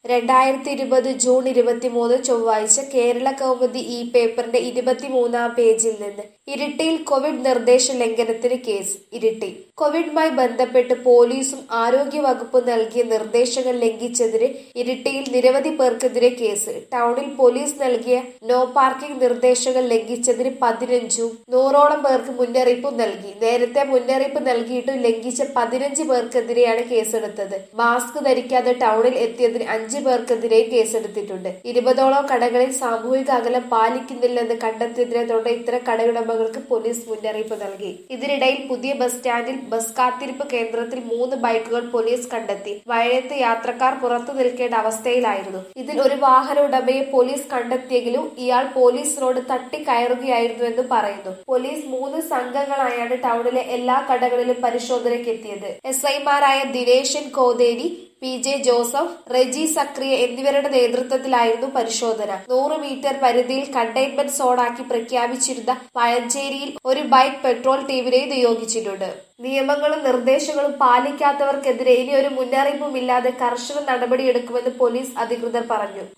2020 June 23 ചൊവ്വാഴ്ച കേരള കൗമുദി ഈ പേപ്പറിന്റെ 23-ാം പേജിൽ നിന്ന് ഇരിട്ടിയിൽ കോവിഡ് നിർദ്ദേശ ലംഘനത്തിന് കേസ്. ഇരിട്ടി കോവിഡുമായി ബന്ധപ്പെട്ട് പോലീസും ആരോഗ്യവകുപ്പും നൽകിയ നിർദ്ദേശങ്ങൾ ലംഘിച്ചതിന് ഇരിട്ടിയിൽ നിരവധി പേർക്കെതിരെ കേസ്. ടൗണിൽ പോലീസ് നൽകിയ നോ പാർക്കിംഗ് നിർദ്ദേശങ്ങൾ ലംഘിച്ചതിന് 15ഉം 100ഓളം പേർക്ക് മുന്നറിയിപ്പും നൽകി. നേരത്തെ മുന്നറിയിപ്പ് നൽകിയിട്ടും ലംഘിച്ച 15 പേർക്കെതിരെയാണ് കേസെടുത്തത്. മാസ്ക് ധരിക്കാതെ ടൗണിൽ എത്തിയതിന് 5 പേർക്കെതിരെയും കേസെടുത്തിട്ടുണ്ട്. 20ഓളം കടകളിൽ സാമൂഹിക അകലം പാലിക്കുന്നില്ലെന്ന് കണ്ടെത്തിയതിനെ തുടർന്ന് ഇത്തരം കടയുടമകൾക്ക് പോലീസ് മുന്നറിയിപ്പ് നൽകി. ഇതിനിടയിൽ പുതിയ ബസ് സ്റ്റാൻഡിൽ ബസ് കാത്തിരിപ്പ് കേന്ദ്രത്തിൽ 3 ബൈക്കുകൾ പോലീസ് കണ്ടെത്തി. മഴയത്ത് യാത്രക്കാർ പുറത്തു നിൽക്കേണ്ട അവസ്ഥയിലായിരുന്നു. ഇതിൽ ഒരു വാഹന ഉടമയെ പോലീസ് കണ്ടെത്തിയെങ്കിലും ഇയാൾ പോലീസിനോട് തട്ടിക്കയറുകയായിരുന്നുവെന്ന് പറയുന്നു. പോലീസ് 3 സംഘങ്ങളായാണ് ടൗണിലെ എല്ലാ കടകളിലും പരിശോധനയ്ക്കെത്തിയത്. SI-മാരായ ദിനേശൻ കോതേരി, PJ ജോസഫ്, റെജി സക്രിയ എന്നിവരുടെ നേതൃത്വത്തിലായിരുന്നു പരിശോധന. 100 മീറ്റർ പരിധിയിൽ കണ്ടെയ്ൻമെന്റ് സോണാക്കി പ്രഖ്യാപിച്ചിരുന്ന പഴഞ്ചേരിയിൽ ഒരു ബൈക്ക് പെട്രോൾ ടീമിനെ നിയോഗിച്ചിട്ടുണ്ട്. നിയമങ്ങളും നിർദ്ദേശങ്ങളും പാലിക്കാത്തവർക്കെതിരെ ഇനി ഒരു മുന്നറിയിപ്പുമില്ലാതെ കർശന നടപടിയെടുക്കുമെന്ന് പോലീസ് അധികൃതർ പറഞ്ഞു.